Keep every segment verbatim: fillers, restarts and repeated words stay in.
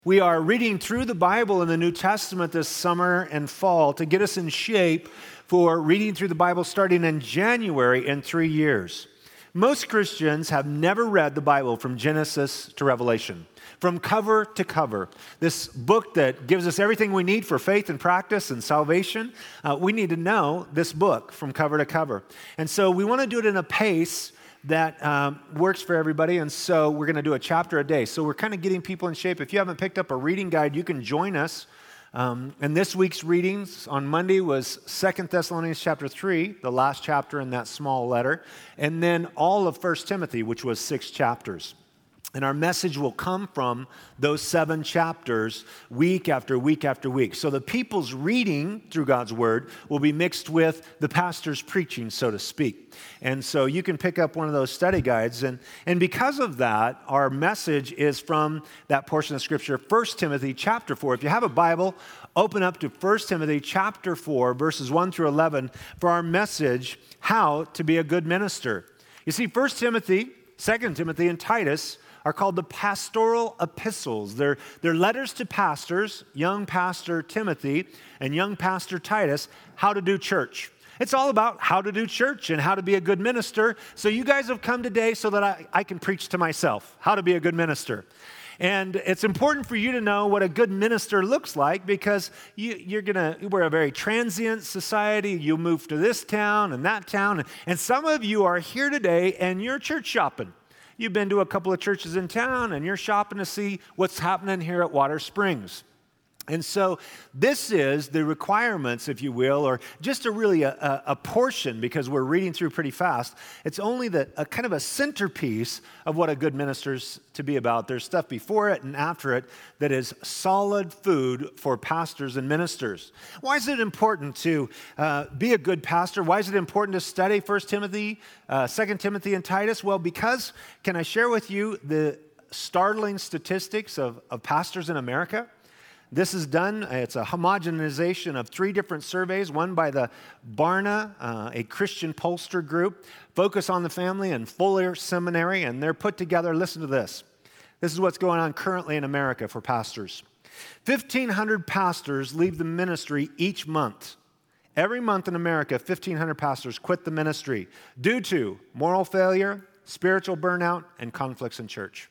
We are reading through the Bible in the New Testament this summer and fall to get us in shape for reading through the Bible starting in January in three years. Most Christians have never read the Bible from Genesis to Revelation, from cover to cover. This book that gives us everything we need for faith and practice and salvation, uh, we need to know this book from cover to cover. And so we want to do it in a pace that um, works for everybody, and so we're going to do a chapter a day. So we're kind of getting people in shape. If you haven't picked up a reading guide, you can join us. Um, and this week's readings on Monday was Second Thessalonians chapter three, the last chapter in that small letter, and then all of First Timothy, which was six chapters. And our message will come from those seven chapters week after week after week. So the people's reading through God's Word will be mixed with the pastor's preaching, so to speak. And so you can pick up one of those study guides. And, and because of that, our message is from that portion of Scripture, First Timothy chapter four. If you have a Bible, open up to First Timothy chapter four, verses one through eleven, for our message, How to Be a Good Minister. You see, First Timothy, Second Timothy, and Titus are called the pastoral epistles. They're, they're letters to pastors, young pastor Timothy and young pastor Titus, how to do church. It's all about how to do church and how to be a good minister. So you guys have come today so that I, I can preach to myself how to be a good minister. And it's important for you to know what a good minister looks like because you, you're gonna, we're a very transient society. You move to this town and that town. And some of you are here today and you're church shopping. You've been to a couple of churches in town and you're shopping to see what's happening here at Water Springs. And so this is the requirements, if you will, or just a really a, a, a portion because we're reading through pretty fast. It's only the, a kind of a centerpiece of what a good minister's to be about. There's stuff before it and after it that is solid food for pastors and ministers. Why is it important to uh, be a good pastor? Why is it important to study First Timothy, uh, Second Timothy, and Titus? Well, because, can I share with you the startling statistics of, of pastors in America? This is done, it's a homogenization of three different surveys, one by the Barna, uh, a Christian pollster group, Focus on the Family, and Fuller Seminary, and they're put together. Listen to this. This is what's going on currently in America for pastors. fifteen hundred pastors leave the ministry each month. Every month in America, fifteen hundred pastors quit the ministry due to moral failure, spiritual burnout, and conflicts in church.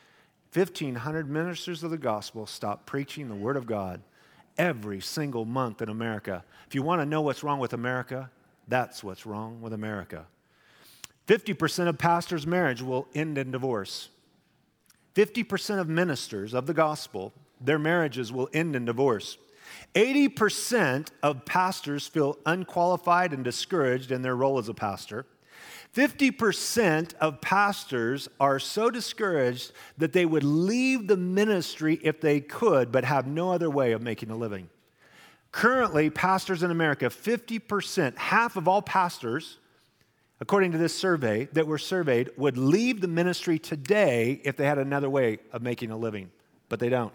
fifteen hundred ministers of the gospel stop preaching the word of God every single month in America. If you want to know what's wrong with America, that's what's wrong with America. fifty percent of pastors' marriage will end in divorce. fifty percent of ministers of the gospel, their marriages will end in divorce. eighty percent of pastors feel unqualified and discouraged in their role as a pastor. fifty percent of pastors are so discouraged that they would leave the ministry if they could, but have no other way of making a living. Currently, pastors in America, fifty percent, half of all pastors, according to this survey that were surveyed, would leave the ministry today if they had another way of making a living, but they don't.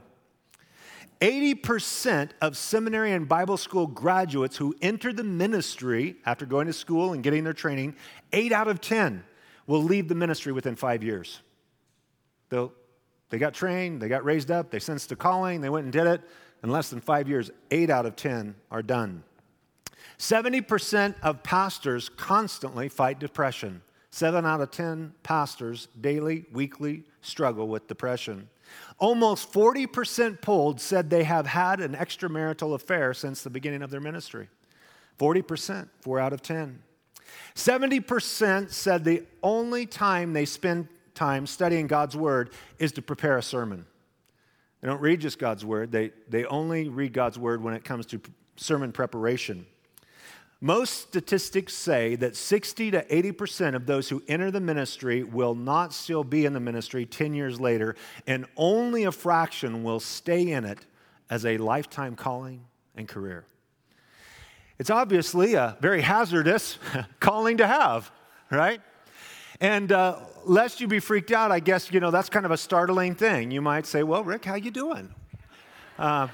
eighty percent of seminary and Bible school graduates who enter the ministry after going to school and getting their training, eight out of ten will leave the ministry within five years. They'll, they got trained, they got raised up, they sensed a calling, they went and did it. In less than five years, eight out of ten are done. seventy percent of pastors constantly fight depression. Seven out of ten pastors daily, weekly struggle with depression. Almost forty percent polled said they have had an extramarital affair since the beginning of their ministry. forty percent, four out of ten. seventy percent said the only time they spend time studying God's Word is to prepare a sermon. They don't read just God's Word. They, they only read God's Word when it comes to sermon preparation. Most statistics say that sixty to eighty percent of those who enter the ministry will not still be in the ministry ten years later, and only a fraction will stay in it as a lifetime calling and career. It's obviously a very hazardous calling to have, right? And uh, lest you be freaked out, I guess, you know, that's kind of a startling thing. You might say, well, Rick, how you doing? Uh,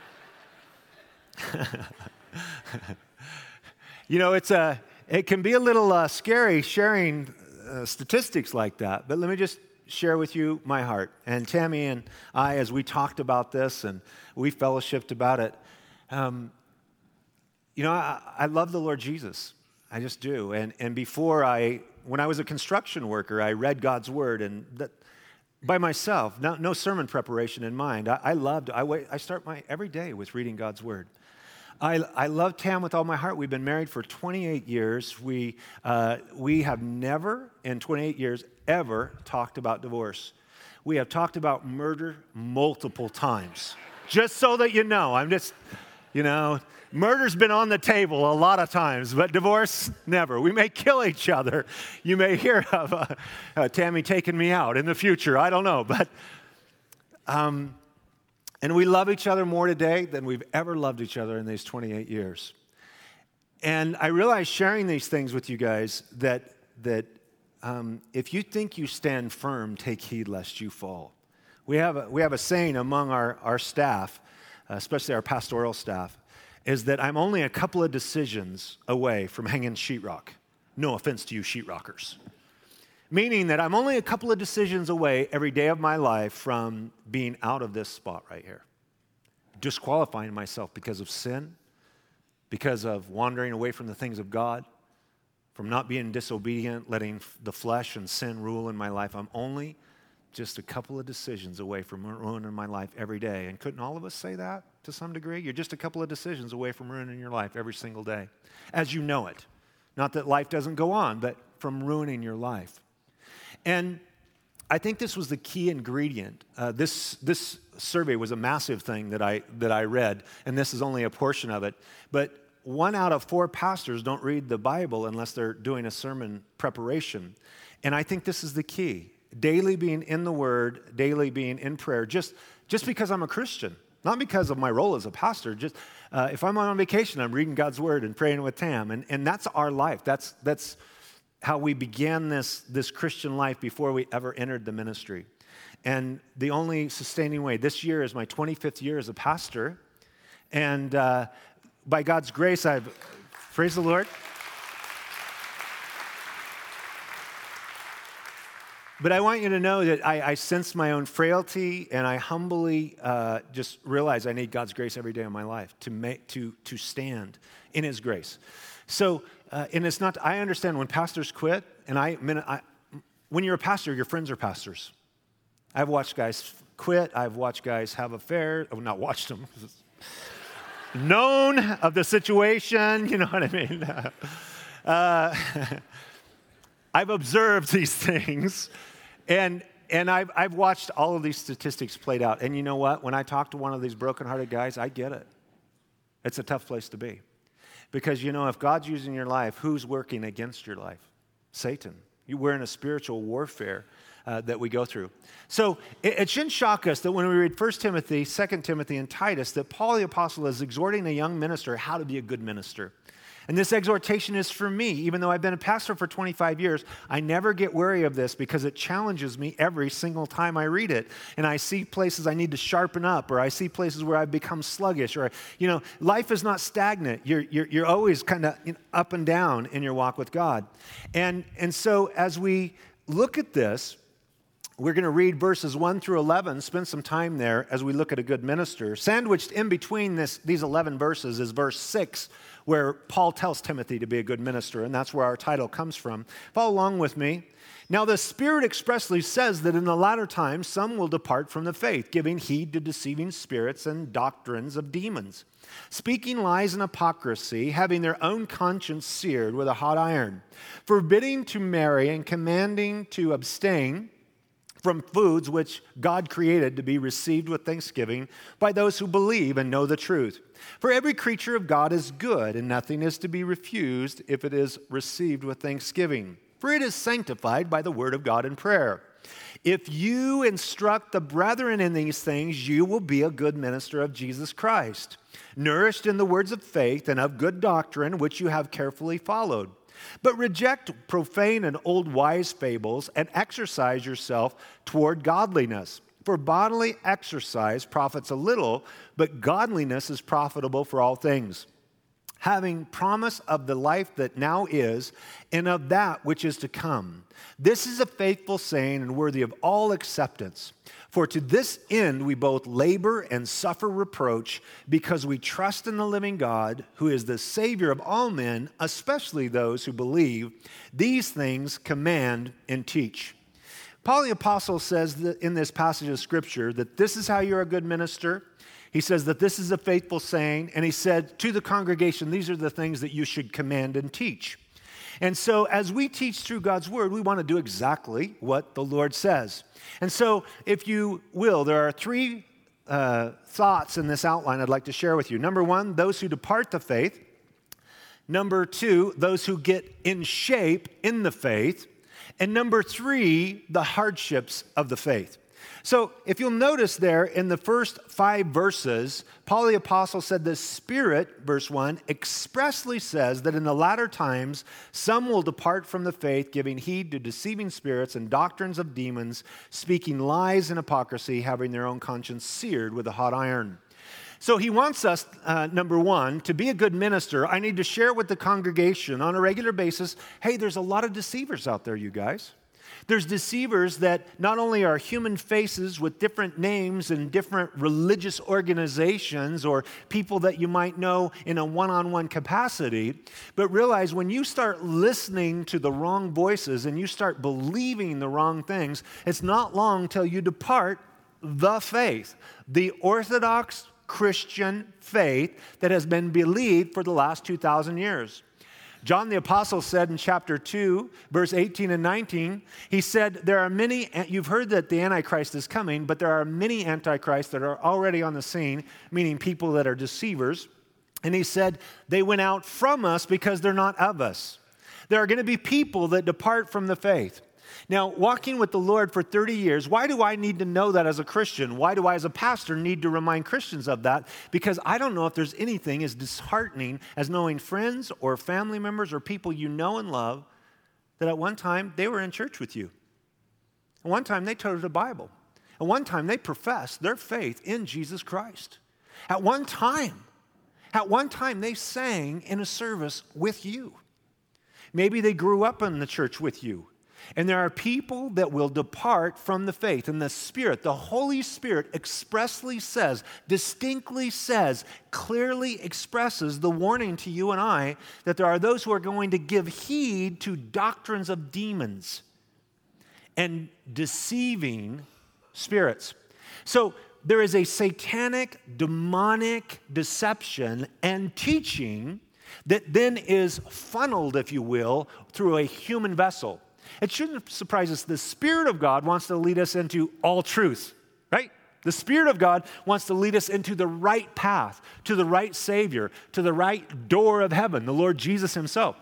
You know, it's a, it can be a little uh, scary sharing uh, statistics like that, but let me just share with you my heart. And Tammy and I, as we talked about this and we fellowshipped about it, um, you know, I, I love the Lord Jesus. I just do. And and before I, when I was a construction worker, I read God's word and that by myself, no, no sermon preparation in mind. I, I loved, I, wait, I start my every day with reading God's word. I, I love Tam with all my heart. We've been married for twenty-eight years. We, uh, we have never in twenty-eight years ever talked about divorce. We have talked about murder multiple times. Just so that you know, I'm just, you know, murder's been on the table a lot of times, but divorce, never. We may kill each other. You may hear of uh, uh, Tammy taking me out in the future. I don't know, but... Um, And we love each other more today than we've ever loved each other in these twenty-eight years. And I realize sharing these things with you guys that, that um, if you think you stand firm, take heed lest you fall. We have a, we have a saying among our, our staff, uh, especially our pastoral staff, is that I'm only a couple of decisions away from hanging sheetrock. No offense to you sheetrockers. Meaning that I'm only a couple of decisions away every day of my life from being out of this spot right here. Disqualifying myself because of sin, because of wandering away from the things of God, from not being disobedient, letting the flesh and sin rule in my life. I'm only just a couple of decisions away from ruining my life every day. And couldn't all of us say that to some degree? You're just a couple of decisions away from ruining your life every single day, as you know it. Not that life doesn't go on, but from ruining your life. And I think this was the key ingredient. Uh, this this survey was a massive thing that I that I read, and this is only a portion of it. But one out of four pastors don't read the Bible unless they're doing a sermon preparation. And I think this is the key. Daily being in the Word, daily being in prayer, just, just because I'm a Christian, not because of my role as a pastor. Just uh, if I'm on vacation, I'm reading God's Word and praying with Tam. And, and that's our life. That's that's... how we began this, this Christian life before we ever entered the ministry. And the only sustaining way, this year is my twenty-fifth year as a pastor, and uh, by God's grace, I've, praise the Lord. But I want you to know that I, I sense my own frailty, and I humbly uh, just realize I need God's grace every day of my life to make to to stand in His grace. So, uh, and it's not, I understand when pastors quit, and I, I, when you're a pastor, your friends are pastors. I've watched guys quit. I've watched guys have affairs. I've not watched them. Known of the situation, you know what I mean? Uh, I've observed these things, and and I've, I've watched all of these statistics played out. And you know what? When I talk to one of these brokenhearted guys, I get it. It's a tough place to be. Because, you know, if God's using your life, who's working against your life? Satan. You, we're in a spiritual warfare uh, that we go through. So it, it shouldn't shock us that when we read First Timothy, Second Timothy, and Titus, that Paul the Apostle is exhorting a young minister how to be a good minister. And this exhortation is for me. Even though I've been a pastor for twenty-five years, I never get weary of this because it challenges me every single time I read it. And I see places I need to sharpen up, or I see places where I've become sluggish, or, you know, life is not stagnant. You're, you're, you're always kind of up and down in your walk with God. And, and so as we look at this, we're going to read verses one through eleven, spend some time there as we look at a good minister. Sandwiched in between this, these eleven verses is verse six, where Paul tells Timothy to be a good minister, and that's where our title comes from. Follow along with me. Now the Spirit expressly says that in the latter times some will depart from the faith, giving heed to deceiving spirits and doctrines of demons, speaking lies and hypocrisy, having their own conscience seared with a hot iron, forbidding to marry and commanding to abstain from foods which God created to be received with thanksgiving by those who believe and know the truth. For every creature of God is good, and nothing is to be refused if it is received with thanksgiving. For it is sanctified by the word of God in prayer. If you instruct the brethren in these things, you will be a good minister of Jesus Christ, nourished in the words of faith and of good doctrine, which you have carefully followed. But reject profane and old wise fables and exercise yourself toward godliness. For bodily exercise profits a little, but godliness is profitable for all things, having promise of the life that now is and of that which is to come. This is a faithful saying and worthy of all acceptance. For to this end we both labor and suffer reproach because we trust in the living God, who is the Savior of all men, especially those who believe. These things command and teach. Paul the Apostle says that in this passage of Scripture that this is how you're a good minister. He says that this is a faithful saying, and he said to the congregation, these are the things that you should command and teach. And so as we teach through God's word, we want to do exactly what the Lord says. And so if you will, there are three uh, thoughts in this outline I'd like to share with you. Number one, those who depart the faith. Number two, those who get in shape in the faith. And number three, the hardships of the faith. So if you'll notice there in the first five verses, Paul the Apostle said the Spirit, verse one, expressly says that in the latter times some will depart from the faith, giving heed to deceiving spirits and doctrines of demons, speaking lies and hypocrisy, having their own conscience seared with a hot iron. So he wants us, uh, number one, to be a good minister. I need to share with the congregation on a regular basis, hey, there's a lot of deceivers out there, you guys. There's deceivers that not only are human faces with different names and different religious organizations or people that you might know in a one-on-one capacity, but realize when you start listening to the wrong voices and you start believing the wrong things, it's not long till you depart the faith, the Orthodox Christian faith that has been believed for the last two thousand years. John the Apostle said in chapter two, verse eighteen and nineteen, he said, there are many, you've heard that the Antichrist is coming, but there are many Antichrists that are already on the scene, meaning people that are deceivers. And he said, they went out from us because they're not of us. There are going to be people that depart from the faith. Now, walking with the Lord for thirty years, why do I need to know that as a Christian? Why do I as a pastor need to remind Christians of that? Because I don't know if there's anything as disheartening as knowing friends or family members or people you know and love that at one time they were in church with you. At one time they told the Bible. At one time they professed their faith in Jesus Christ. At one time, at one time they sang in a service with you. Maybe they grew up in the church with you. And there are people that will depart from the faith. And the Spirit, the Holy Spirit expressly says, distinctly says, clearly expresses the warning to you and I that there are those who are going to give heed to doctrines of demons and deceiving spirits. So there is a satanic, demonic deception and teaching that then is funneled, if you will, through a human vessel. It shouldn't surprise us. The Spirit of God wants to lead us into all truth, right? The Spirit of God wants to lead us into the right path, to the right Savior, to the right door of heaven, the Lord Jesus himself.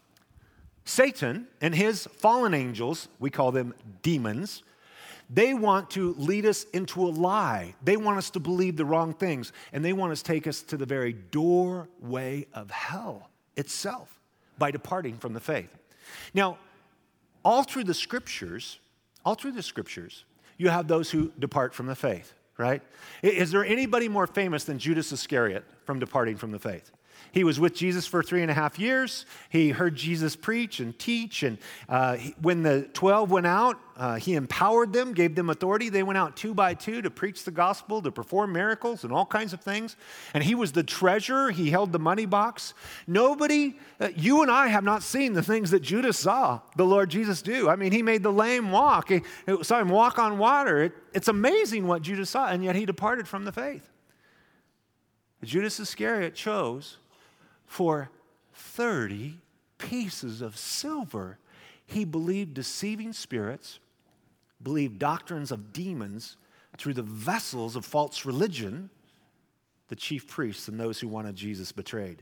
Satan and his fallen angels, we call them demons, they want to lead us into a lie. They want us to believe the wrong things, and they want to take us to the very doorway of hell itself by departing from the faith. Now, all through the scriptures, all through the scriptures, you have those who depart from the faith, right? Is there anybody more famous than Judas Iscariot from departing from the faith? He was with Jesus for three and a half years. He heard Jesus preach and teach. And uh, he, when the twelve went out, uh, he empowered them, gave them authority. They went out two by two to preach the gospel, to perform miracles and all kinds of things. And he was the treasurer. He held the money box. Nobody, uh, you and I have not seen the things that Judas saw the Lord Jesus do. I mean, he made the lame walk. He, he saw him walk on water. It, it's amazing what Judas saw, and yet he departed from the faith. Judas Iscariot chose for thirty pieces of silver. He believed deceiving spirits, believed doctrines of demons through the vessels of false religion, the chief priests and those who wanted Jesus betrayed.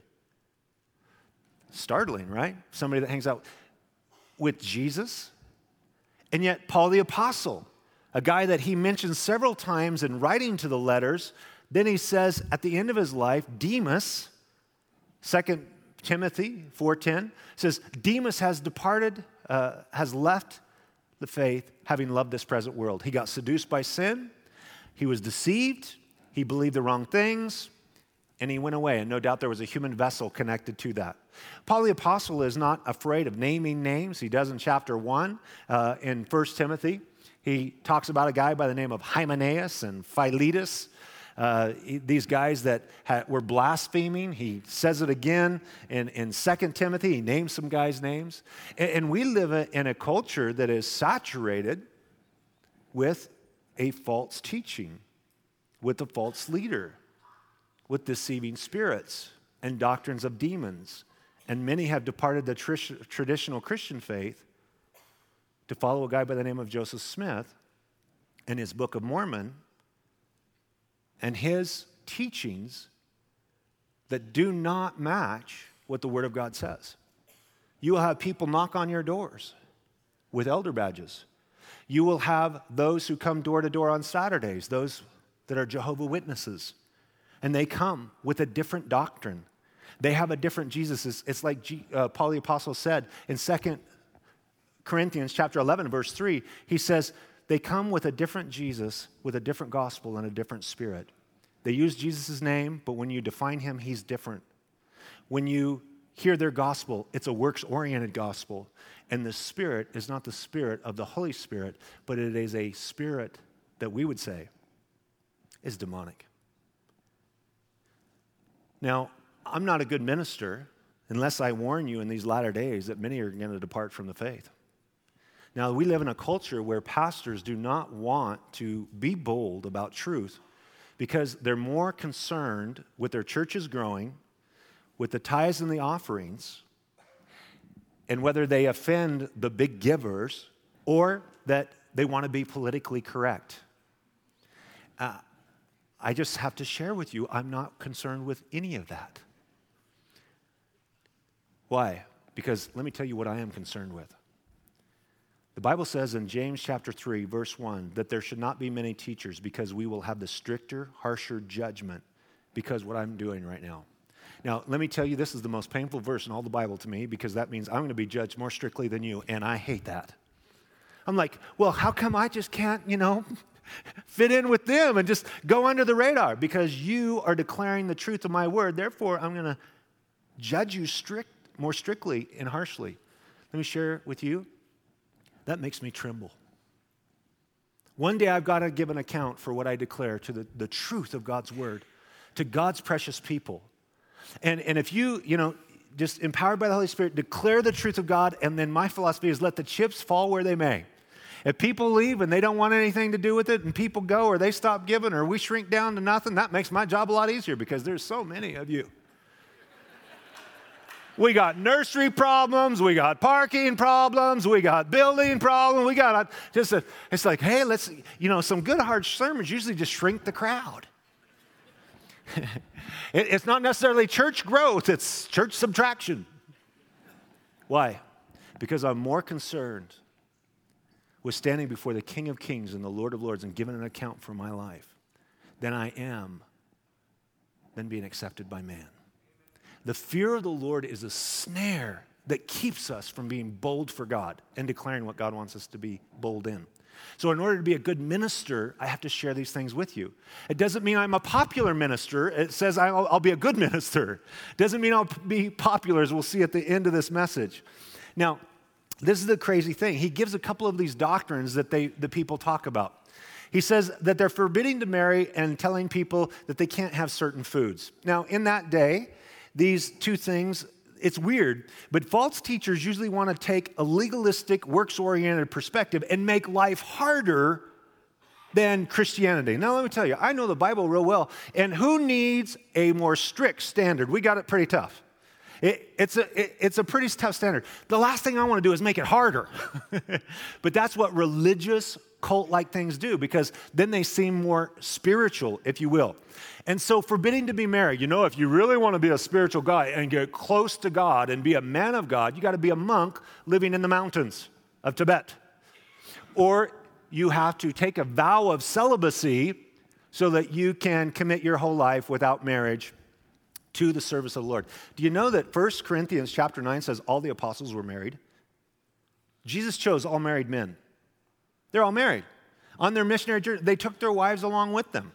Startling, right? Somebody that hangs out with Jesus. And yet Paul the Apostle, a guy that he mentions several times in writing to the letters, then he says at the end of his life, Demas, Second Timothy four ten says, Demas has departed, uh, has left the faith, having loved this present world. He got seduced by sin. He was deceived. He believed the wrong things. and he went away, and no doubt there was a human vessel connected to that. Paul the Apostle is not afraid of naming names. He does in chapter one uh, in First Timothy. He talks about a guy by the name of Hymenaeus and Philetus, uh, he, these guys that ha- were blaspheming. He says it again in, in Second Timothy. He names some guys' names. And, and we live in a culture that is saturated with a false teaching, with a false leader, with deceiving spirits and doctrines of demons. And many have departed the tr- traditional Christian faith to follow a guy by the name of Joseph Smith and his Book of Mormon and his teachings that do not match what the Word of God says. You will have people knock on your doors with elder badges. You will have those who come door to door on Saturdays, those that are Jehovah's Witnesses, and they come with a different doctrine. They have a different Jesus. It's, it's like G, uh, Paul the Apostle said in Second Corinthians chapter eleven, verse three, he says, they come with a different Jesus, with a different gospel and a different spirit. They use Jesus' name, but when you define him, he's different. When you hear their gospel, it's a works-oriented gospel, and the spirit is not the spirit of the Holy Spirit, but it is a spirit that we would say is demonic. Now, I'm not a good minister unless I warn you in these latter days that many are going to depart from the faith. Now, we live in a culture where pastors do not want to be bold about truth because they're more concerned with their churches growing, with the tithes and the offerings, and whether they offend the big givers or that they want to be politically correct. Uh, I just have to share with you, I'm not concerned with any of that. Why? Because let me tell you what I am concerned with. The Bible says in James chapter three, verse one, that there should not be many teachers because we will have the stricter, harsher judgment because what I'm doing right now. Now, let me tell you, this is the most painful verse in all the Bible to me because that means I'm going to be judged more strictly than you, and I hate that. I'm like, well, how come I just can't, you know, fit in with them and just go under the radar? Because you are declaring the truth of my word. Therefore, I'm going to judge you strict, more strictly and harshly. Let me share with you. That makes me tremble. One day I've got to give an account for what I declare to the, the truth of God's word, to God's precious people. And, and if you, you know, just empowered by the Holy Spirit, declare the truth of God, and then my philosophy is let the chips fall where they may. If people leave and they don't want anything to do with it, and people go or they stop giving or we shrink down to nothing, that makes my job a lot easier because there's so many of you. We got nursery problems, we got parking problems, we got building problems, we got just a, it's like, hey, let's, you know, some good hard sermons usually just shrink the crowd. it, it's not necessarily church growth, it's church subtraction. Why? Because I'm more concerned with standing before the King of Kings and the Lord of Lords and giving an account for my life than I am than being accepted by man. The fear of the Lord is a snare that keeps us from being bold for God and declaring what God wants us to be bold in. So in order to be a good minister, I have to share these things with you. It doesn't mean I'm a popular minister. It says I'll, I'll be a good minister. It doesn't mean I'll be popular, as we'll see at the end of this message. Now, this is the crazy thing. He gives a couple of these doctrines that they, the people talk about. He says that they're forbidding to marry and telling people that they can't have certain foods. Now, in that day, these two things, it's weird, but false teachers usually want to take a legalistic, works-oriented perspective and make life harder than Christianity. Now, let me tell you, I know the Bible real well, and who needs a more strict standard? We got it pretty tough. It, it's, a, it, it's a pretty tough standard. The last thing I want to do is make it harder. But that's what religious, cult-like things do, because then they seem more spiritual, if you will. And so forbidding to be married, you know, if you really want to be a spiritual guy and get close to God and be a man of God, you got to be a monk living in the mountains of Tibet. Or you have to take a vow of celibacy so that you can commit your whole life without marriage to the service of the Lord. Do you know that First Corinthians chapter nine says all the apostles were married? Jesus chose all married men. They're all married. On their missionary journey, they took their wives along with them.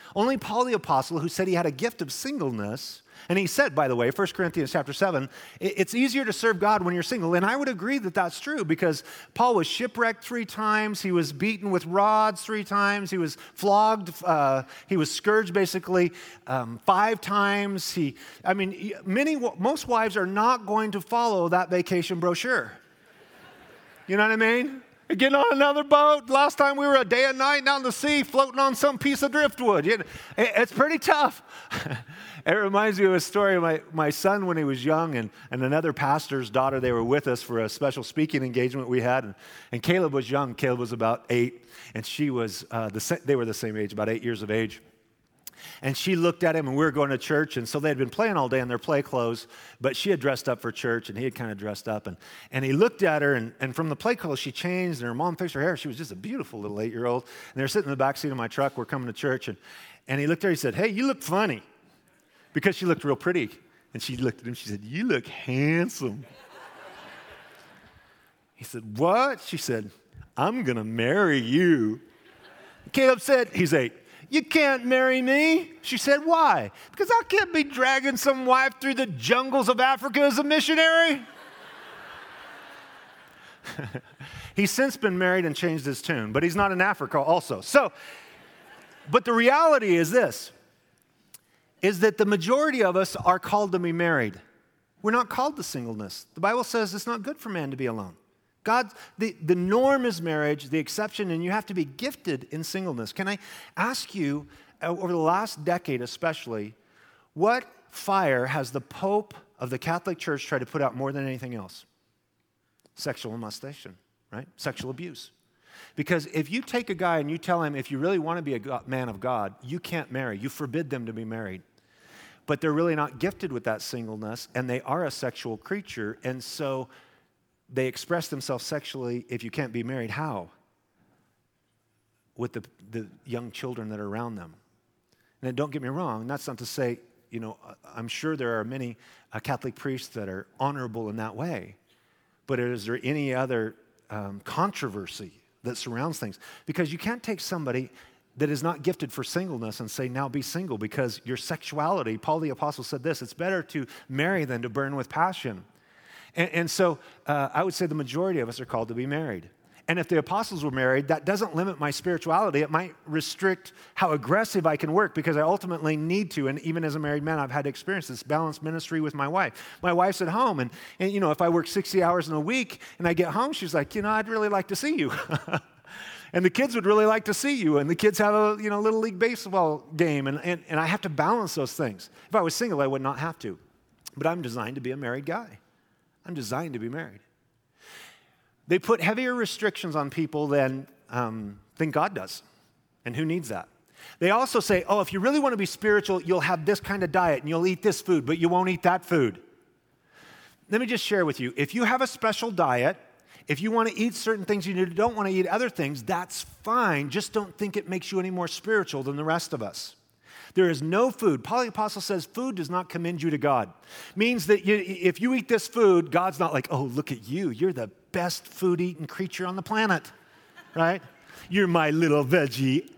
Only Paul the Apostle, who said he had a gift of singleness, and he said, by the way, First Corinthians chapter seven, it's easier to serve God when you're single. And I would agree that that's true because Paul was shipwrecked three times. He was beaten with rods three times. He was flogged. Uh, he was scourged basically um, five times. He, I mean, many, most wives are not going to follow that vacation brochure. You know what I mean? Getting on another boat. Last time we were a day and night down the sea floating on some piece of driftwood. You know, it's pretty tough. It reminds me of a story of my, my son when he was young and, and another pastor's daughter. They were with us for a special speaking engagement we had. And, and Caleb was young. Caleb was about eight. And she was, uh, the they were the same age, about eight years of age. And she looked at him, and we were going to church, and so they had been playing all day in their play clothes, but she had dressed up for church, and he had kind of dressed up, and, and he looked at her, and, and from the play clothes, she changed, and her mom fixed her hair. She was just a beautiful little eight-year-old, and they were sitting in the back seat of my truck. We're coming to church, and, and he looked at her, he said, "Hey, you look funny," because she looked real pretty, and she looked at him, she said, "You look handsome." He said, "What?" She said, "I'm going to marry you." Caleb said, he's eight, "You can't marry me." She said, "Why?" "Because I can't be dragging some wife through the jungles of Africa as a missionary." He's since been married and changed his tune, but he's not in Africa also. So, but the reality is this, is that the majority of us are called to be married. We're not called to singleness. The Bible says it's not good for man to be alone. God, the, the norm is marriage, the exception, and you have to be gifted in singleness. Can I ask you, over the last decade especially, what fire has the Pope of the Catholic Church tried to put out more than anything else? Sexual molestation, right? Sexual abuse. Because if you take a guy and you tell him, if you really want to be a man of God, you can't marry. You forbid them to be married. But they're really not gifted with that singleness, and they are a sexual creature, and so they express themselves sexually. If you can't be married, how? With the, the young children that are around them. And don't get me wrong, that's not to say, you know, I'm sure there are many uh, Catholic priests that are honorable in that way. But is there any other um, controversy that surrounds things? Because you can't take somebody that is not gifted for singleness and say, now be single, because your sexuality, Paul the Apostle said this, it's better to marry than to burn with passion. And, and so uh, I would say the majority of us are called to be married. And if the apostles were married, that doesn't limit my spirituality. It might restrict how aggressive I can work because I ultimately need to. And even as a married man, I've had to experience this balanced ministry with my wife. My wife's at home. And, and you know, if I work sixty hours in a week and I get home, she's like, you know, I'd really like to see you. And the kids would really like to see you. And the kids have a, you know, little league baseball game. And, and, and I have to balance those things. If I was single, I would not have to. But I'm designed to be a married guy. I'm designed to be married. They put heavier restrictions on people than, um, than God does. And who needs that? They also say, oh, if you really want to be spiritual, you'll have this kind of diet and you'll eat this food, but you won't eat that food. Let me just share with you. If you have a special diet, if you want to eat certain things, you don't want to eat other things, that's fine. Just don't think it makes you any more spiritual than the rest of us. There is no food. Paul the Apostle says food does not commend you to God. Means that you, if you eat this food, God's not like, oh, look at you. You're the best food-eating creature on the planet, right? You're my little veggie.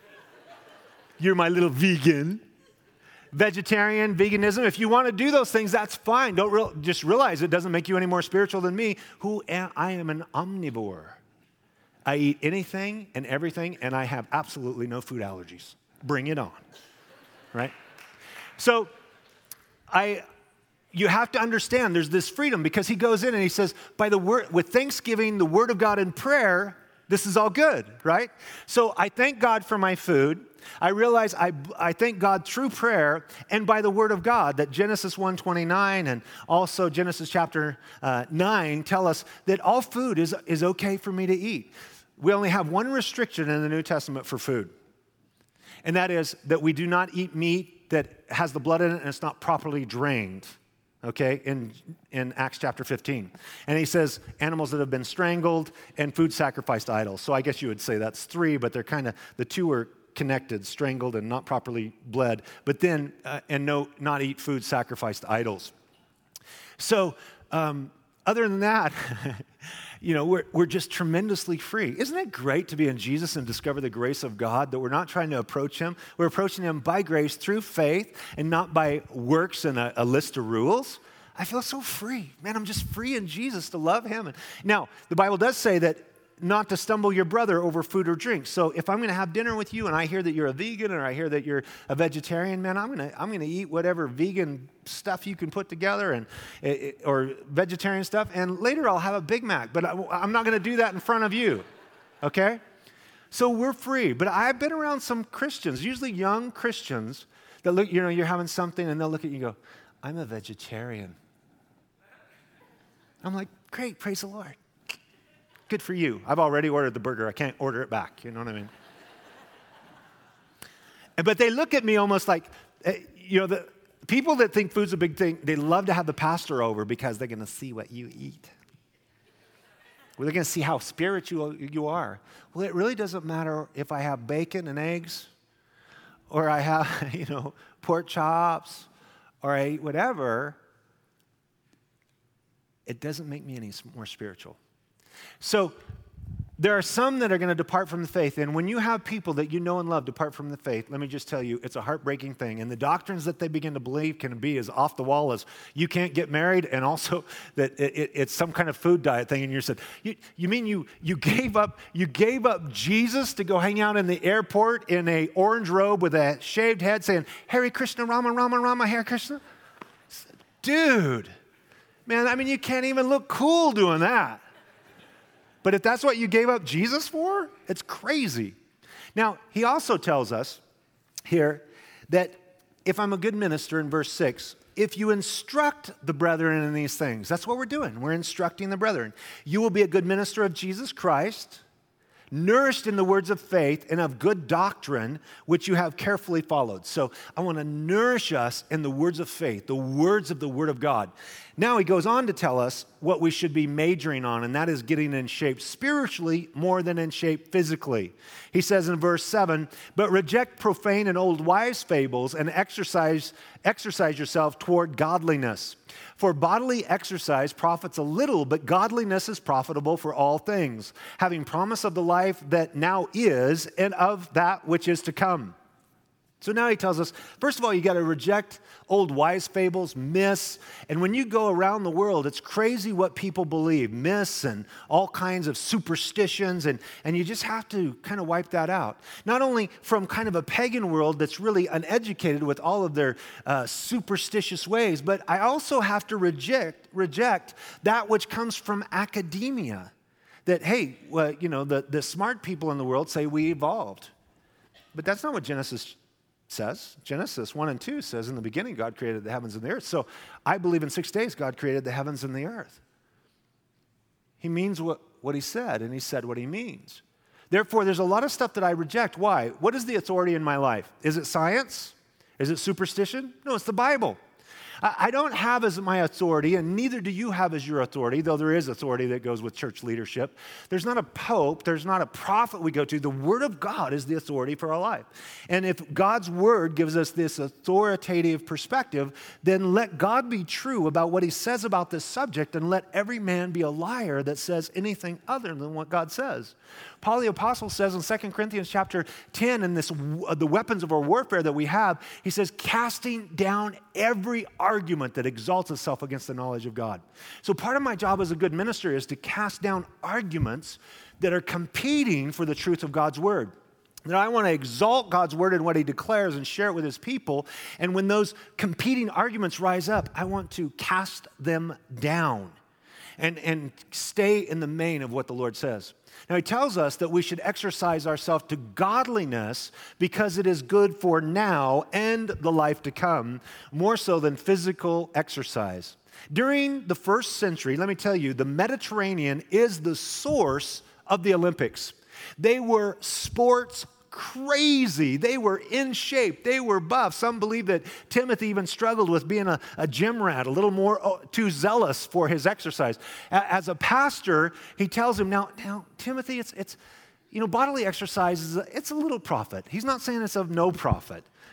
You're my little vegan. Vegetarian, veganism, if you want to do those things, that's fine. Don't re- just realize it doesn't make you any more spiritual than me, who am, I am an omnivore. I eat anything and everything, and I have absolutely no food allergies. Bring it on. Right? So I, you have to understand there's this freedom because he goes in and he says, by the word, with thanksgiving, the word of God and prayer, this is all good, right? So I thank God for my food. I realize I, I thank God through prayer and by the word of God that Genesis one twenty-nine and also Genesis chapter uh, nine tell us that all food is, is okay for me to eat. We only have one restriction in the New Testament for food. And that is that we do not eat meat that has the blood in it and it's not properly drained, okay, in, in Acts chapter fifteen. And he says animals that have been strangled and food sacrificed to idols. So I guess you would say that's three, but they're kind of, the two are connected, strangled and not properly bled. But then, uh, and no, not eat food sacrificed to idols. So um, other than that, you know, we're, we're just tremendously free. Isn't it great to be in Jesus and discover the grace of God, that we're not trying to approach him? We're approaching him by grace through faith and not by works and a, a list of rules. I feel so free. Man, I'm just free in Jesus to love him. And now, the Bible does say that not to stumble your brother over food or drink. So if I'm going to have dinner with you and I hear that you're a vegan or I hear that you're a vegetarian, man, I'm going to I'm going to eat whatever vegan stuff you can put together and or vegetarian stuff, and later I'll have a Big Mac, but I, I'm not going to do that in front of you. Okay? So we're free. But I've been around some Christians, usually young Christians, that look, you know, you're having something and they'll look at you and go, "I'm a vegetarian." I'm like, "Great, praise the Lord. Good for you. I've already ordered the burger. I can't order it back." You know what I mean? But they look at me almost like, you know, the people that think food's a big thing, they love to have the pastor over because they're going to see what you eat. Well, they're going to see how spiritual you are. Well, it really doesn't matter if I have bacon and eggs or I have, you know, pork chops or I eat whatever. It doesn't make me any more spiritual. So there are some that are going to depart from the faith. And when you have people that you know and love depart from the faith, let me just tell you, it's a heartbreaking thing. And the doctrines that they begin to believe can be as off the wall as you can't get married, and also that it, it, it's some kind of food diet thing. And you said, you, you mean you you gave up you gave up Jesus to go hang out in the airport in a orange robe with a shaved head saying, "Hare Krishna, Rama, Rama, Rama, Hare Krishna"? Dude, man, I mean, you can't even look cool doing that. But if that's what you gave up Jesus for, it's crazy. Now, he also tells us here that if I'm a good minister, in verse six, if you instruct the brethren in these things, that's what we're doing. We're instructing the brethren. You will be a good minister of Jesus Christ, nourished in the words of faith and of good doctrine, which you have carefully followed. So I want to nourish us in the words of faith, the words of the Word of God. Now he goes on to tell us what we should be majoring on, and that is getting in shape spiritually more than in shape physically. He says in verse seven, "But reject profane and old wives' fables and exercise, exercise yourself toward godliness. For bodily exercise profits a little, but godliness is profitable for all things, having promise of the life that now is and of that which is to come." So now he tells us, first of all, you got to reject old wise fables, myths. And when you go around the world, it's crazy what people believe, myths and all kinds of superstitions. And, and you just have to kind of wipe that out. Not only from kind of a pagan world that's really uneducated with all of their uh, superstitious ways, but I also have to reject, reject that which comes from academia. That, hey, well, you know, the, the smart people in the world say we evolved. But that's not what Genesis says. Genesis one and two says, in the beginning, God created the heavens and the earth. So I believe in six days, God created the heavens and the earth. He means what, what he said, and he said what he means. Therefore, there's a lot of stuff that I reject. Why? What is the authority in my life? Is it science? Is it superstition? No, it's the Bible. I don't have as my authority, and neither do you have as your authority, though there is authority that goes with church leadership. There's not a pope, there's not a prophet we go to. The Word of God is the authority for our life. And if God's Word gives us this authoritative perspective, then let God be true about what he says about this subject, and let every man be a liar that says anything other than what God says. Paul the Apostle says in Second Corinthians chapter ten, in this the weapons of our warfare that we have, he says, casting down every argument that exalts itself against the knowledge of God. So part of my job as a good minister is to cast down arguments that are competing for the truth of God's word. That I want to exalt God's word and what he declares and share it with his people. And when those competing arguments rise up, I want to cast them down and, and stay in the main of what the Lord says. Now, he tells us that we should exercise ourselves to godliness because it is good for now and the life to come, more so than physical exercise. During the first century, let me tell you, the Mediterranean is the source of the Olympics. They were sports crazy. They were in shape. They were buff. Some believe that Timothy even struggled with being a, a gym rat, a little more oh, too zealous for his exercise. A, as a pastor, he tells him, now, now Timothy, it's, it's, you know, bodily exercise, is a, it's a little profit. He's not saying it's of no profit.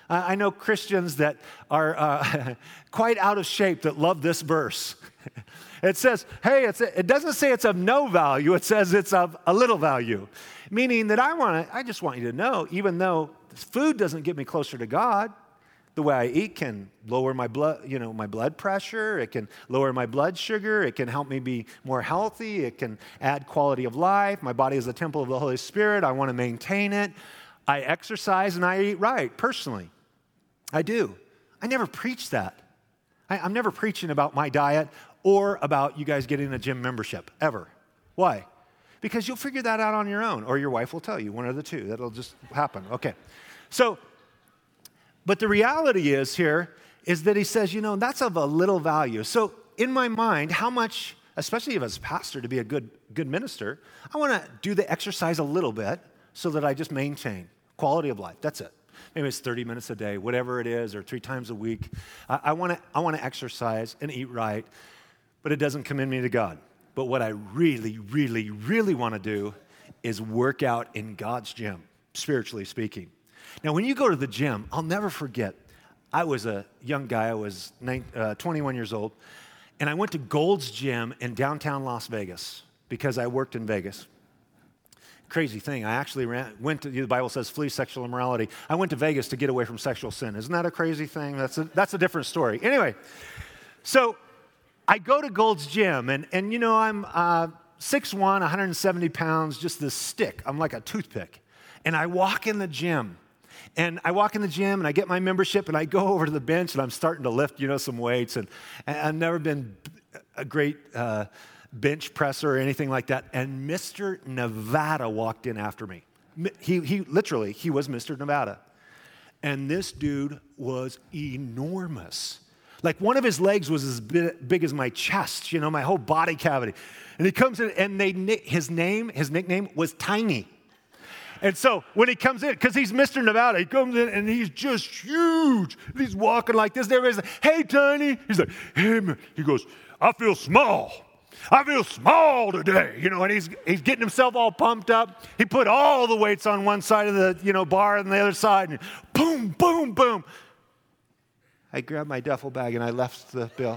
I know Christians that are uh, quite out of shape that love this verse. It says, hey, it's a, it doesn't say it's of no value. It says it's of a little value, meaning that I want to. I just want you to know, even though food doesn't get me closer to God, the way I eat can lower my blood, you know, my blood pressure. It can lower my blood sugar. It can help me be more healthy. It can add quality of life. My body is a temple of the Holy Spirit. I want to maintain it. I exercise and I eat right, personally. I do. I never preach that. I, I'm never preaching about my diet or about you guys getting a gym membership, ever. Why? Because you'll figure that out on your own, or your wife will tell you, one of the two. That'll just happen. Okay. So, but the reality is here is that he says, you know, that's of a little value. So in my mind, how much, especially if as a pastor to be a good, good minister, I want to do the exercise a little bit so that I just maintain quality of life. That's it. Maybe it's thirty minutes a day, whatever it is, or three times a week. I, I want to I want to exercise and eat right, but it doesn't commend me to God. But what I really, really, really want to do is work out in God's gym, spiritually speaking. Now, when you go to the gym, I'll never forget, I was a young guy. I was nineteen, uh, twenty-one years old, and I went to Gold's Gym in downtown Las Vegas because I worked in Vegas. Crazy thing. I actually ran, went to, the Bible says, flee sexual immorality. I went to Vegas to get away from sexual sin. Isn't that a crazy thing? That's a, that's a different story. Anyway, so I go to Gold's Gym, and, and you know, I'm uh, six one, one hundred seventy pounds, just this stick. I'm like a toothpick. And I walk in the gym, and I walk in the gym, and I get my membership, and I go over to the bench, and I'm starting to lift, you know, some weights, and, and I've never been a great uh bench presser or anything like that. And Mister Nevada walked in after me. He, he literally, he was Mister Nevada. And this dude was enormous. Like one of his legs was as big, big as my chest, you know, my whole body cavity. And he comes in and they, his name, his nickname was Tiny. And so when he comes in, because he's Mister Nevada, he comes in and he's just huge. And he's walking like this. And everybody's like, hey, Tiny. He's like, hey, man. He goes, I feel small. I feel small today, you know, and he's he's getting himself all pumped up. He put all the weights on one side of the, you know, bar and the other side, and boom, boom, boom. I grabbed my duffel bag and I left the bill.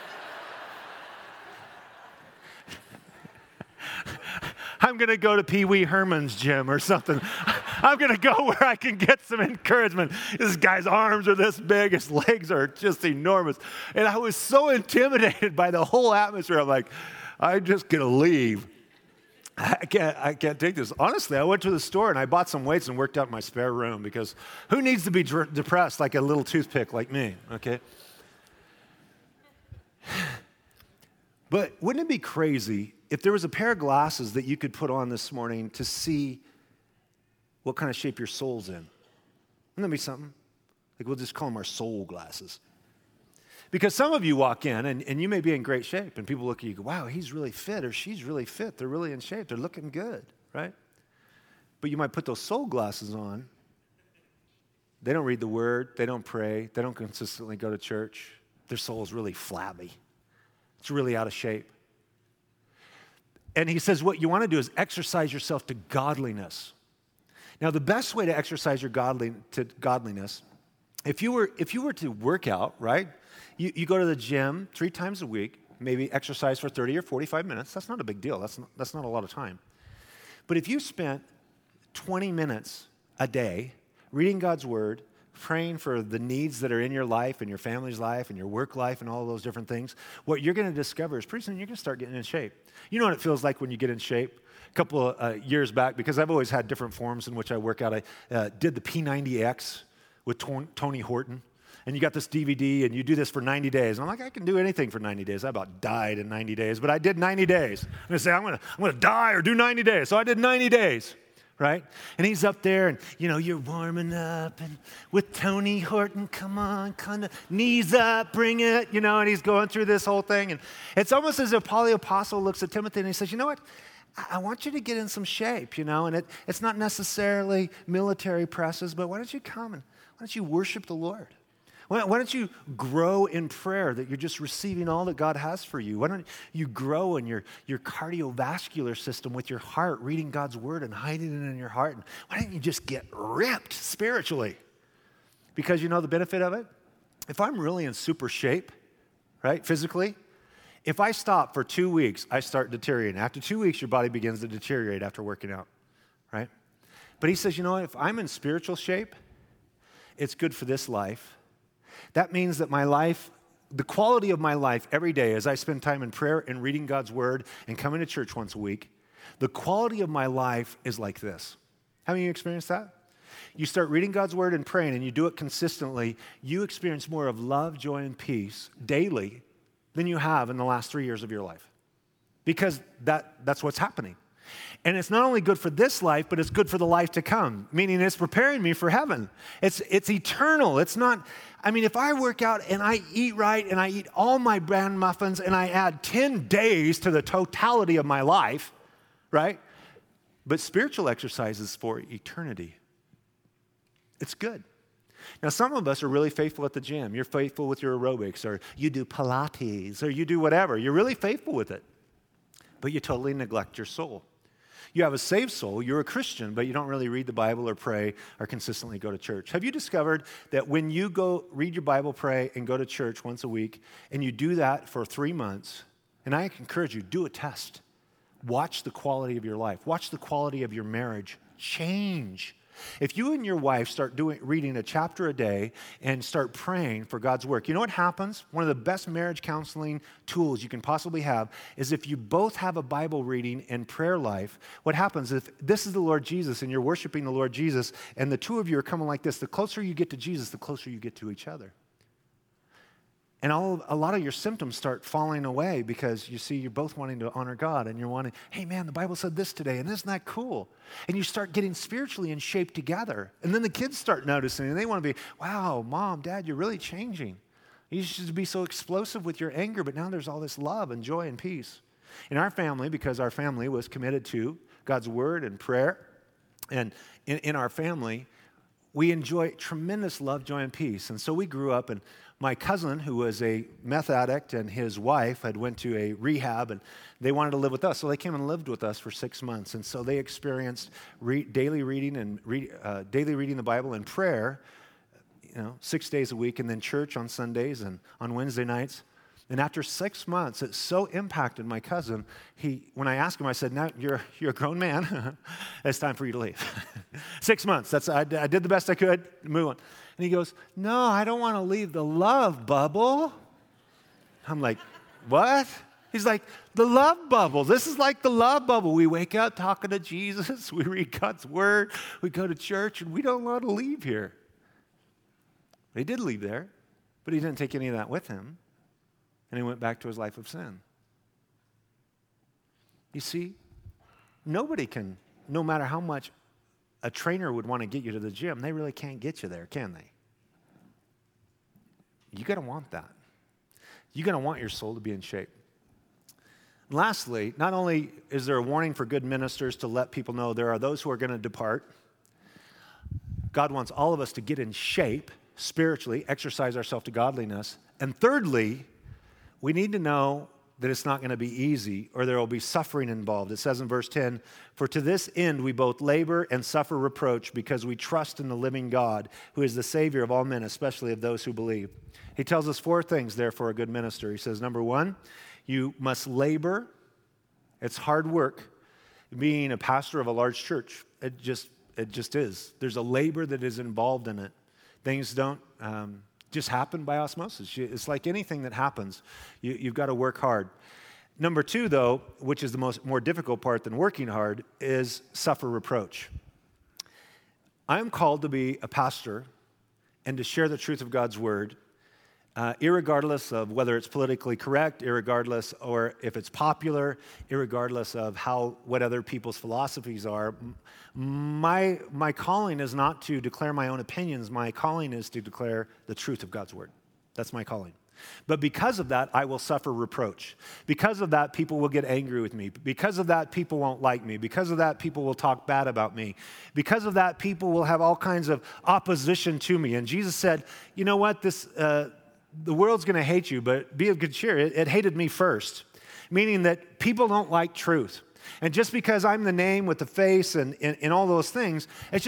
I'm going to go to Pee Wee Herman's gym or something. I'm going to go where I can get some encouragement. This guy's arms are this big. His legs are just enormous. And I was so intimidated by the whole atmosphere. I'm like, I'm just going to leave. I can't, I can't take this. Honestly, I went to the store and I bought some weights and worked out in my spare room because who needs to be dr- depressed like a little toothpick like me, okay? But wouldn't it be crazy if there was a pair of glasses that you could put on this morning to see what kind of shape your soul's in? Wouldn't that be something? Like we'll just call them our soul glasses. Because some of you walk in and, and you may be in great shape and people look at you and go, wow, he's really fit or she's really fit. They're really in shape. They're looking good, right? But you might put those soul glasses on. They don't read the word. They don't pray. They don't consistently go to church. Their soul is really flabby. It's really out of shape. And he says what you want to do is exercise yourself to godliness. Now, the best way to exercise your godly, to godliness, if you were if you were to work out, right, you, you go to the gym three times a week, maybe exercise for thirty or forty-five minutes. That's not a big deal. That's not, that's not a lot of time. But if you spent twenty minutes a day reading God's word, praying for the needs that are in your life and your family's life and your work life and all of those different things, what you're going to discover is pretty soon you're going to start getting in shape. You know what it feels like when you get in shape? A couple of uh, years back, because I've always had different forms in which I work out, I uh, did the P ninety X with Ton- Tony Horton. And you got this D V D, and you do this for ninety days. And I'm like, I can do anything for ninety days. I about died in ninety days, but I did ninety days. I'm going to say, I'm going to I'm going to die or do ninety days. So I did ninety days. Right? And he's up there and, you know, you're warming up and with Tony Horton, come on, kind of knees up, bring it, you know, and he's going through this whole thing. And it's almost as if Paul the Apostle looks at Timothy and he says, you know what? I, I want you to get in some shape, you know, and it, it's not necessarily military presses, but why don't you come and why don't you worship the Lord? Why, why don't you grow in prayer that you're just receiving all that God has for you? Why don't you grow in your, your cardiovascular system with your heart, reading God's word and hiding it in your heart? And why don't you just get ripped spiritually? Because you know the benefit of it? If I'm really in super shape, right, physically, if I stop for two weeks, I start deteriorating. After two weeks, your body begins to deteriorate after working out, right? But he says, you know what? If I'm in spiritual shape, it's good for this life. That means that my life, the quality of my life every day as I spend time in prayer and reading God's word and coming to church once a week, the quality of my life is like this. Haven't you experienced that? You start reading God's word and praying and you do it consistently, you experience more of love, joy, and peace daily than you have in the last three years of your life. Because that, that's what's happening. And it's not only good for this life, but it's good for the life to come, meaning it's preparing me for heaven. It's, it's eternal. It's not, I mean, if I work out and I eat right and I eat all my bran muffins and I add ten days to the totality of my life, right? But spiritual exercise is for eternity. It's good. Now, some of us are really faithful at the gym. You're faithful with your aerobics, or you do Pilates, or you do whatever. You're really faithful with it. But you totally neglect your soul. You have a saved soul, you're a Christian, but you don't really read the Bible or pray or consistently go to church. Have you discovered that when you go read your Bible, pray, and go to church once a week, and you do that for three months, and I encourage you, do a test. Watch the quality of your life. Watch the quality of your marriage change. If you and your wife start doing reading a chapter a day and start praying for God's work, you know what happens? One of the best marriage counseling tools you can possibly have is if you both have a Bible reading and prayer life. What happens if this is the Lord Jesus and you're worshiping the Lord Jesus and the two of you are coming like this, the closer you get to Jesus, the closer you get to each other. And all, a lot of your symptoms start falling away because you see you're both wanting to honor God and you're wanting, hey man, the Bible said this today and isn't that cool? And you start getting spiritually in shape together. And then the kids start noticing and they want to be, wow, mom, dad, you're really changing. You used to be so explosive with your anger, but now there's all this love and joy and peace. In our family, because our family was committed to God's word and prayer, and in, in our family, we enjoy tremendous love, joy, and peace. And so we grew up, and my cousin, who was a meth addict, and his wife had went to a rehab, and they wanted to live with us. So they came and lived with us for six months. And so they experienced re- daily reading and re- uh, daily reading the Bible and prayer, you know, six days a week, and then church on Sundays and on Wednesday nights. And after six months, it so impacted my cousin. He, when I asked him, I said, "Now you're you're a grown man. It's time for you to leave." Six months. That's I, I did the best I could. Move on. And he goes, "No, I don't want to leave the love bubble." I'm like, "What?" He's like, "The love bubble. This is like the love bubble. We wake up talking to Jesus. We read God's word. We go to church, and we don't want to leave here." He did leave there, but he didn't take any of that with him. And he went back to his life of sin. You see, nobody can, no matter how much a trainer would want to get you to the gym, they really can't get you there, can they? You got to want that. You got to want your soul to be in shape. Lastly, not only is there a warning for good ministers to let people know there are those who are going to depart, God wants all of us to get in shape spiritually, exercise ourselves to godliness. And thirdly, we need to know that it's not going to be easy or there will be suffering involved. It says in verse ten, "For to this end we both labor and suffer reproach because we trust in the living God, who is the Savior of all men, especially of those who believe." He tells us four things there for a good minister. He says, number one, you must labor. It's hard work being a pastor of a large church. It just, it just is. There's a labor that is involved in it. Things don't um, just happen by osmosis. It's like anything that happens. You, you've got to work hard. Number two, though, which is the most more difficult part than working hard, is suffer reproach. I am called to be a pastor and to share the truth of God's word, uh, irregardless of whether it's politically correct, irregardless or if it's popular, irregardless of how what other people's philosophies are. My, my calling is not to declare my own opinions. My calling is to declare the truth of God's word. That's my calling. But because of that, I will suffer reproach. Because of that, people will get angry with me. Because of that, people won't like me. Because of that, people will talk bad about me. Because of that, people will have all kinds of opposition to me. And Jesus said, you know what, this uh, the world's going to hate you, but be of good cheer. It, it hated me first, meaning that people don't like truth. And just because I'm the name with the face and, and, and all those things, it's just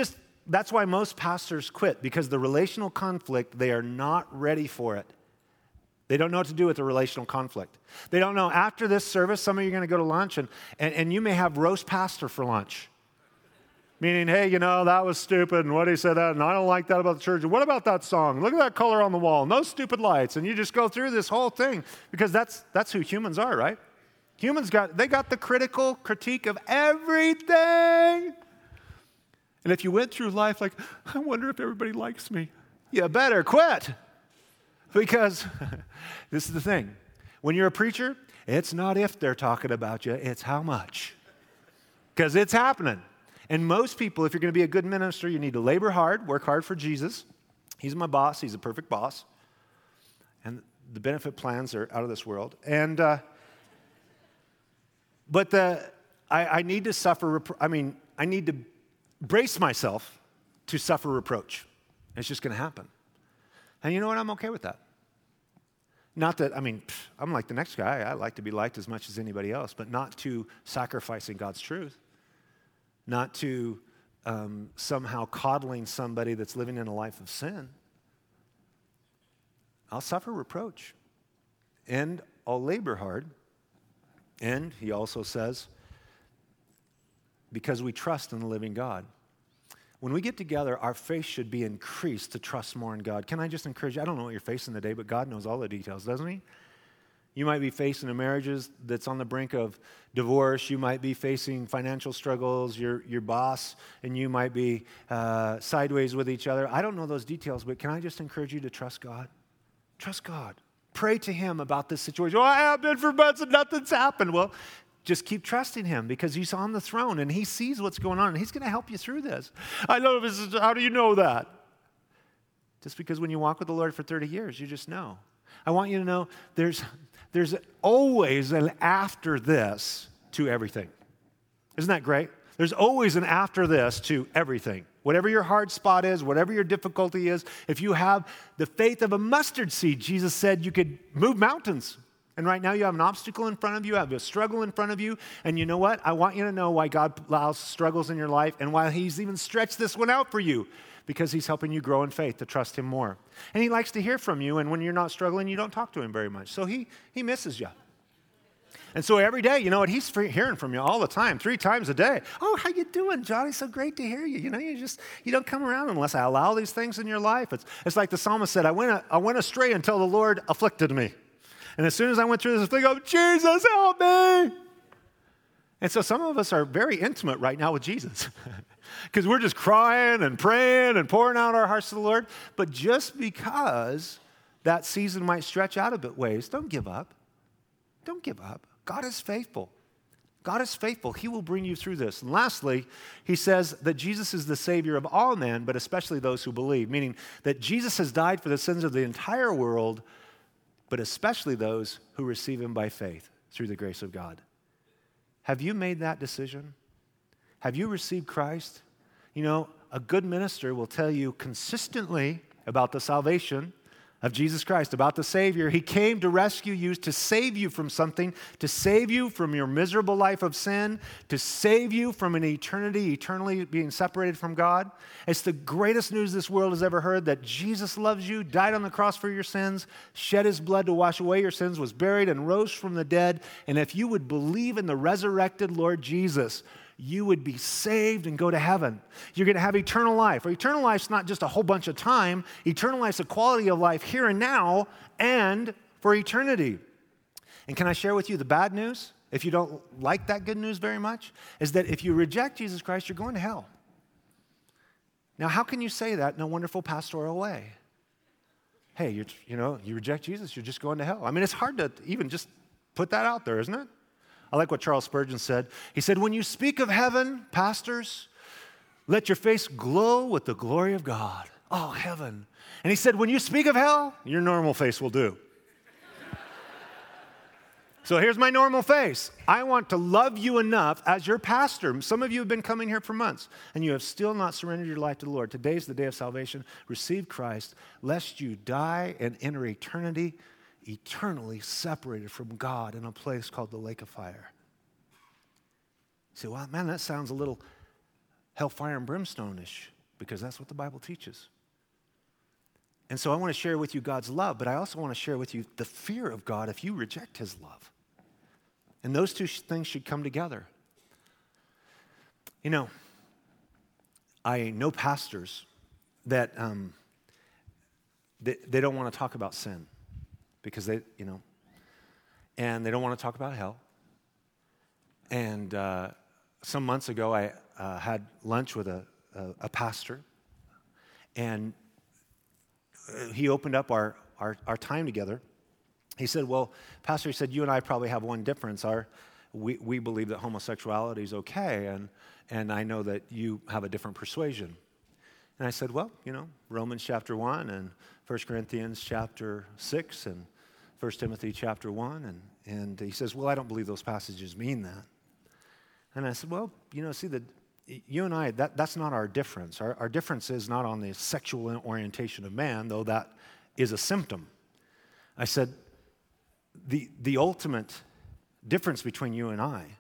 that's why most pastors quit, because the relational conflict, they are not ready for it. They don't know what to do with the relational conflict. They don't know after this service, some of you are going to go to lunch, and, and, and you may have roast pastor for lunch. Meaning, hey, you know, that was stupid, and what he said that, and I don't like that about the church. And what about that song? Look at that color on the wall, and those stupid lights. And you just go through this whole thing, because that's that's who humans are, right? Humans got, they got the critical critique of everything. And if you went through life like, I wonder if everybody likes me, you better quit. Because this is the thing. When you're a preacher, it's not if they're talking about you, it's how much. Because it's happening. And most people, if you're going to be a good minister, you need to labor hard, work hard for Jesus. He's my boss. He's a perfect boss. And the benefit plans are out of this world. And, uh, but the, I, I need to suffer, repro- I mean, I need to brace myself to suffer reproach. It's just going to happen. And you know what? I'm okay with that. Not that, I mean, pff, I'm like the next guy. I like to be liked as much as anybody else, but not to sacrificing God's truth. Not to um, somehow coddling somebody that's living in a life of sin. I'll suffer reproach. And I'll labor hard. And he also says, because we trust in the living God. When we get together, our faith should be increased to trust more in God. Can I just encourage you? I don't know what you're facing today, but God knows all the details, doesn't he? You might be facing a marriage that's on the brink of divorce. You might be facing financial struggles, your, your boss, and you might be uh, sideways with each other. I don't know those details, but can I just encourage you to trust God? Trust God. Pray to him about this situation. Oh, I have been for months and nothing's happened. Well, just keep trusting him because he's on the throne and he sees what's going on and he's going to help you through this. I know this is, how do you know that? Just because when you walk with the Lord for thirty years, you just know. I want you to know there's, there's always an after this to everything. Isn't that great? There's always an after this to everything. Whatever your hard spot is, whatever your difficulty is, if you have the faith of a mustard seed, Jesus said you could move mountains. And right now you have an obstacle in front of you, you have a struggle in front of you, and you know what? I want you to know why God allows struggles in your life and why he's even stretched this one out for you, because he's helping you grow in faith to trust him more. And he likes to hear from you, and when you're not struggling, you don't talk to him very much. So he, he misses you. And so every day, you know what, he's hearing from you all the time, three times a day. Oh, how you doing, Johnny? So great to hear you. You know, you just, you don't come around unless I allow these things in your life. It's, it's like the psalmist said, I went, I went astray until the Lord afflicted me. And as soon as I went through this thing, oh, Jesus, help me. And so some of us are very intimate right now with Jesus because we're just crying and praying and pouring out our hearts to the Lord. But just because that season might stretch out a bit ways, don't give up. Don't give up. God is faithful. God is faithful. He will bring you through this. And lastly, he says that Jesus is the Savior of all men, but especially those who believe, meaning that Jesus has died for the sins of the entire world, but especially those who receive him by faith through the grace of God. Have you made that decision? Have you received Christ? You know, a good minister will tell you consistently about the salvation of Jesus Christ, about the Savior. He came to rescue you, to save you from something, to save you from your miserable life of sin, to save you from an eternity, eternally being separated from God. It's the greatest news this world has ever heard, that Jesus loves you, died on the cross for your sins, shed his blood to wash away your sins, was buried and rose from the dead. And if you would believe in the resurrected Lord Jesus, you would be saved and go to heaven. You're going to have eternal life. Or eternal life's not just a whole bunch of time. Eternal life's a quality of life here and now and for eternity. And can I share with you the bad news? If you don't like that good news very much, is that if you reject Jesus Christ, you're going to hell. Now, how can you say that in a wonderful pastoral way? Hey, you're, you know, you reject Jesus, you're just going to hell. I mean, it's hard to even just put that out there, isn't it? I like what Charles Spurgeon said. He said, when you speak of heaven, pastors, let your face glow with the glory of God. Oh, heaven. And he said, when you speak of hell, your normal face will do. So here's my normal face. I want to love you enough as your pastor. Some of you have been coming here for months, and you have still not surrendered your life to the Lord. Today's the day of salvation. Receive Christ, lest you die and enter eternity eternally separated from God in a place called the lake of fire. You say, well, man, that sounds a little hellfire and brimstone-ish. because that's what the Bible teaches. And so I want to share with you God's love, but I also want to share with you the fear of God if you reject his love. And those two things should come together. You know, I know pastors that um, they, they don't want to talk about sin because they, you know, and they don't want to talk about hell. And uh, some months ago, I uh, had lunch with a, a, a pastor, and he opened up our, our, our time together. He said, well, Pastor, he said, you and I probably have one difference. Our, we, we believe that homosexuality is okay, and, and I know that you have a different persuasion. And I said, well, you know, Romans chapter one and First Corinthians chapter six and First Timothy chapter one. And, and he says, well, I don't believe those passages mean that. And I said, well, you know, see, the, you and I, that, that's not our difference. Our, our difference is not on the sexual orientation of man, though that is a symptom. I said, the, the ultimate difference between you and I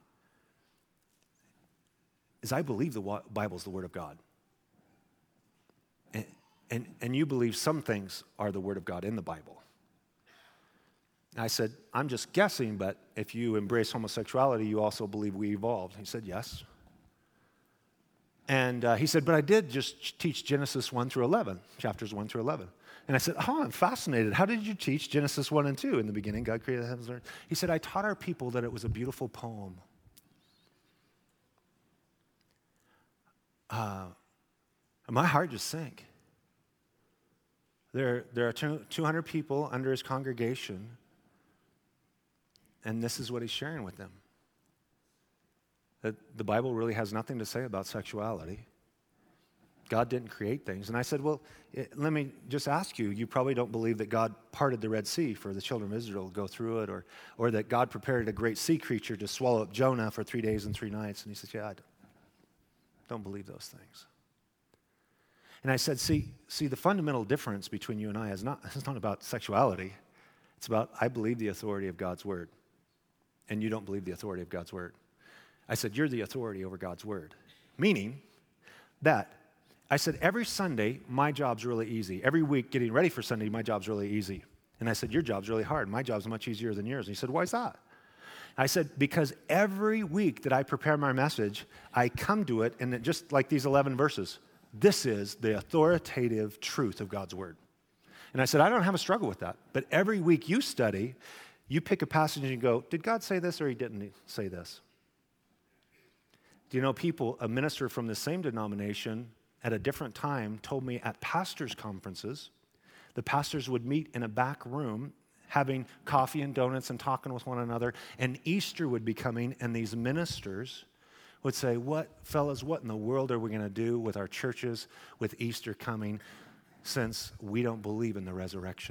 is I believe the Bible is the Word of God. And, and, and you believe some things are the Word of God in the Bible. I said, I'm just guessing, but if you embrace homosexuality, you also believe we evolved. He said, yes. And uh, he said, but I did just teach Genesis one through eleven, chapters one through eleven. And I said, oh, I'm fascinated. How did you teach Genesis one and two? In the beginning, God created the heavens and earth. He said, I taught our people that it was a beautiful poem. Uh, my heart just sank. There, there are two hundred people under his congregation, and this is what he's sharing with them. That the Bible really has nothing to say about sexuality. God didn't create things. And I said, well, it, let me just ask you, you probably don't believe that God parted the Red Sea for the children of Israel to go through it, or, or that God prepared a great sea creature to swallow up Jonah for three days and three nights. And he said, yeah, I don't, don't believe those things. And I said, see, see, the fundamental difference between you and I is not, it's not about sexuality. It's about, I believe the authority of God's word, and you don't believe the authority of God's word. I said, you're the authority over God's word. Meaning that, I said, every Sunday, my job's really easy. Every week, getting ready for Sunday, my job's really easy. And I said, your job's really hard. My job's much easier than yours. And he said, why is that? I said, because every week that I prepare my message, I come to it, and it just like these eleven verses, this is the authoritative truth of God's word. And I said, I don't have a struggle with that. But every week you study, you pick a passage and you go, did God say this or he didn't say this? Do you know people, a minister from the same denomination at a different time told me at pastors' conferences, the pastors would meet in a back room having coffee and donuts and talking with one another, and Easter would be coming, and these ministers would say, what, fellas, what in the world are we going to do with our churches with Easter coming since we don't believe in the resurrection?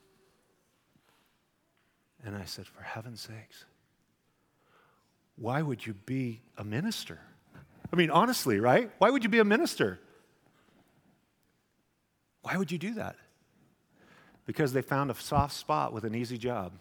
And I said, for heaven's sakes, why would you be a minister? I mean, honestly, right? Why would you be a minister? Why would you do that? Because they found a soft spot with an easy job.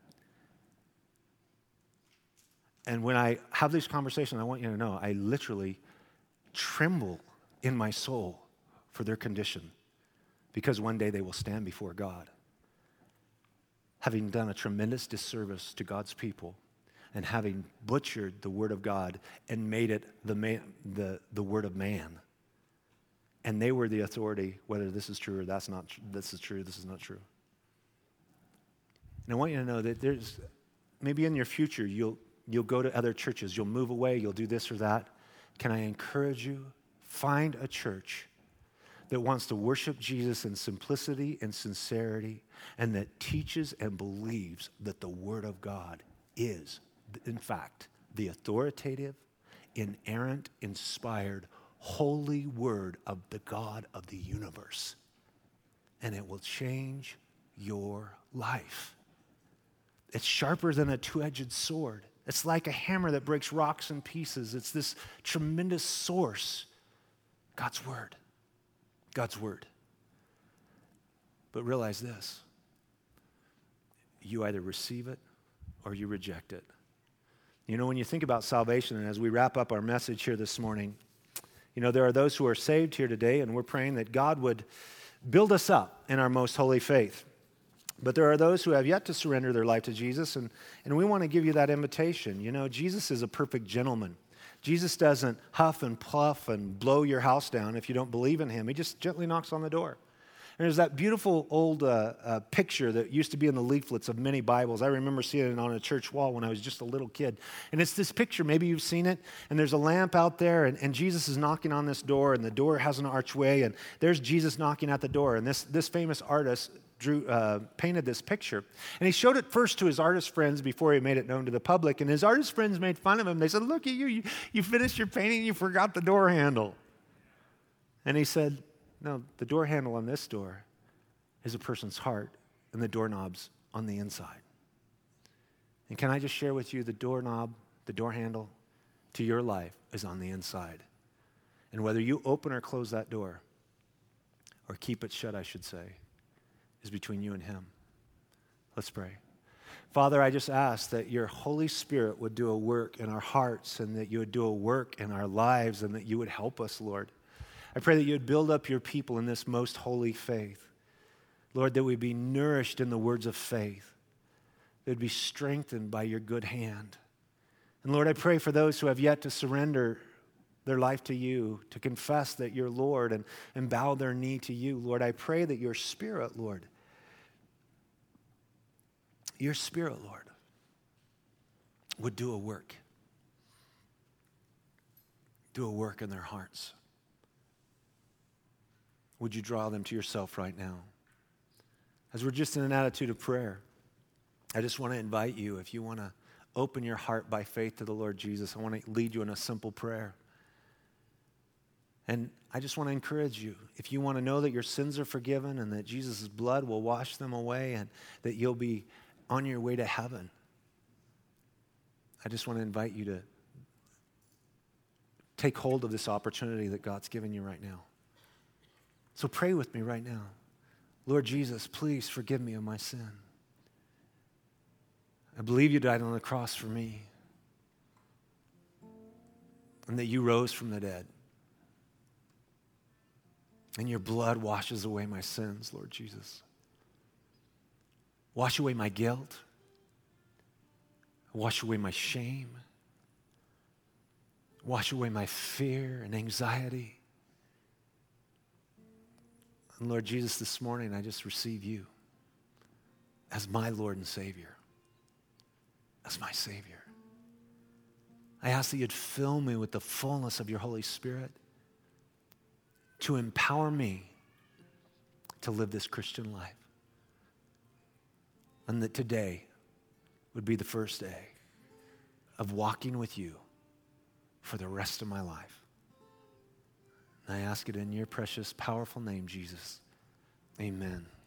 And when I have these conversations, I want you to know, I literally tremble in my soul for their condition, because one day they will stand before God, having done a tremendous disservice to God's people and having butchered the word of God and made it the, man, the, the word of man. And they were the authority, whether this is true or that's not, this is true, this is not true. And I want you to know that there's, maybe in your future, you'll, you'll go to other churches, you'll move away, you'll do this or that. Can I encourage you? Find a church that wants to worship Jesus in simplicity and sincerity, and that teaches and believes that the Word of God is, in fact, the authoritative, inerrant, inspired, holy Word of the God of the universe. And it will change your life. It's sharper than a two-edged sword. It's like a hammer that breaks rocks in pieces. It's this tremendous source, God's Word. God's Word. But realize this, you either receive it or you reject it. You know, when you think about salvation, and as we wrap up our message here this morning, You know, there are those who are saved here today, and we're praying that God would build us up in our most holy faith. But there are those who have yet to surrender their life to Jesus, and, and we want to give you that invitation. You know, Jesus is a perfect gentleman. Jesus doesn't huff and puff and blow your house down if you don't believe in him. He just gently knocks on the door. And there's that beautiful old uh, uh, picture that used to be in the leaflets of many Bibles. I remember seeing it on a church wall when I was just a little kid. And it's this picture, maybe you've seen it, and there's a lamp out there, and, and Jesus is knocking on this door, and the door has an archway, and there's Jesus knocking at the door. And this, this famous artist drew, uh, painted this picture. And he showed it first to his artist friends before he made it known to the public. And his artist friends made fun of him. They said, look at you, you, you finished your painting, you forgot the door handle. And he said, no, the door handle on this door is a person's heart, and the doorknob's on the inside. And can I just share with you, the doorknob, the door handle to your life is on the inside. And whether you open or close that door, or keep it shut, I should say, is between you and him. Let's pray. Father, I just ask that your Holy Spirit would do a work in our hearts, and that you would do a work in our lives, and that you would help us, Lord. I pray that you would build up your people in this most holy faith. Lord, that we be nourished in the words of faith. They would be strengthened by your good hand. And Lord, I pray for those who have yet to surrender their life to you, to confess that you're Lord and, and bow their knee to you. Lord, I pray that your Spirit, Lord, your Spirit, Lord, would do a work. Do a work in their hearts. Would you draw them to yourself right now? As we're just in an attitude of prayer, I just want to invite you, if you want to open your heart by faith to the Lord Jesus, I want to lead you in a simple prayer. And I just want to encourage you, if you want to know that your sins are forgiven and that Jesus' blood will wash them away and that you'll be on your way to heaven, I just want to invite you to take hold of this opportunity that God's given you right now. So pray with me right now. Lord Jesus, please forgive me of my sin. I believe you died on the cross for me and that you rose from the dead. And your blood washes away my sins, Lord Jesus. Wash away my guilt. Wash away my shame. Wash away my fear and anxiety. And Lord Jesus, this morning I just receive you as my Lord and Savior, as my Savior. I ask that you'd fill me with the fullness of your Holy Spirit to empower me to live this Christian life. And that today would be the first day of walking with you for the rest of my life. And I ask it in your precious, powerful name, Jesus. Amen.